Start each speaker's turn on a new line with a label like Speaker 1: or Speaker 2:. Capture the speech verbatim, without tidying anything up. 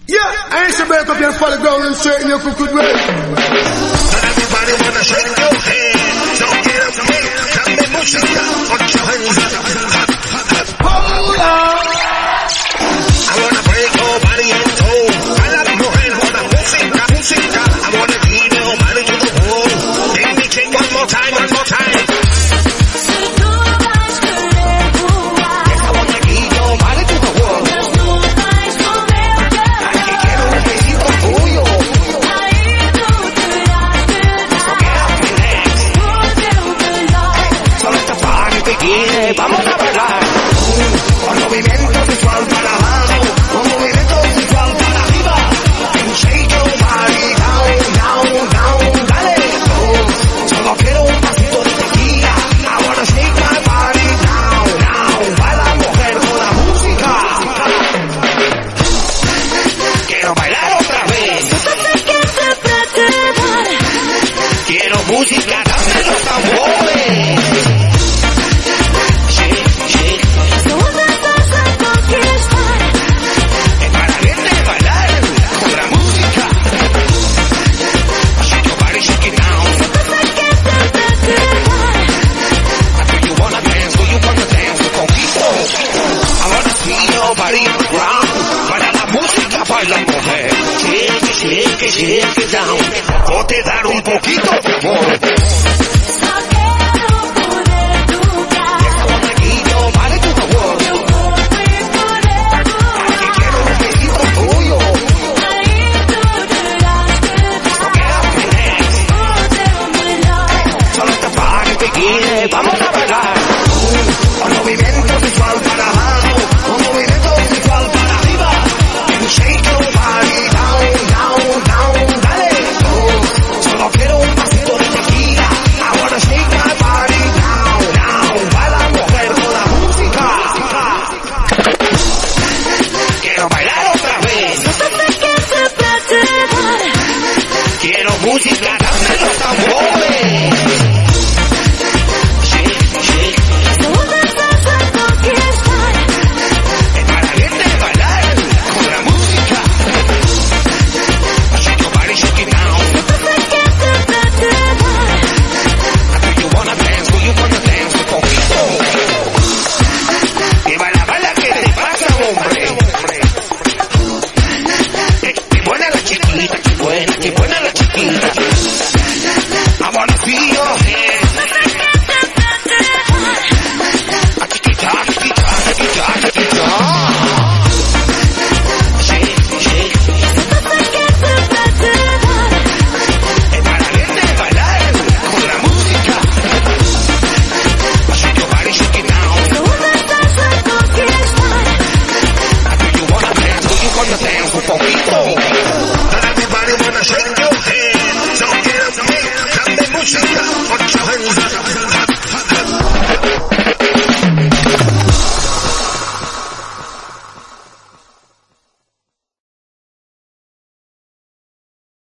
Speaker 1: Yeah, I ain't to break up your follow ground and straighten your crooked way.
Speaker 2: And everybody wanna shake your head. So get up, come and push it down. Put your hands up.
Speaker 1: Hold on.
Speaker 2: I wanna break your body and toe. I love mujer, wanna música, música. I wanna give your body to the wall. Let me check one more time, one more time. Yes, I wanna give your body to the wall. Aquí quiero un besito tuyo. Solo esta party te quiere, vamos a bailar. Un movimiento sensual para abajo, un movimiento sensual para arriba. Shake your body down, down, down, dale. Oh, solo quiero un pasito de tequila. I wanna shake my body down, down. Baila mujer con la música. Quiero bailar otra vez. Quiero música, dame los tambores. Body on the ground, para la música baila mujer. Shake it, shake it, shake it down. O te dar un poquito de amor.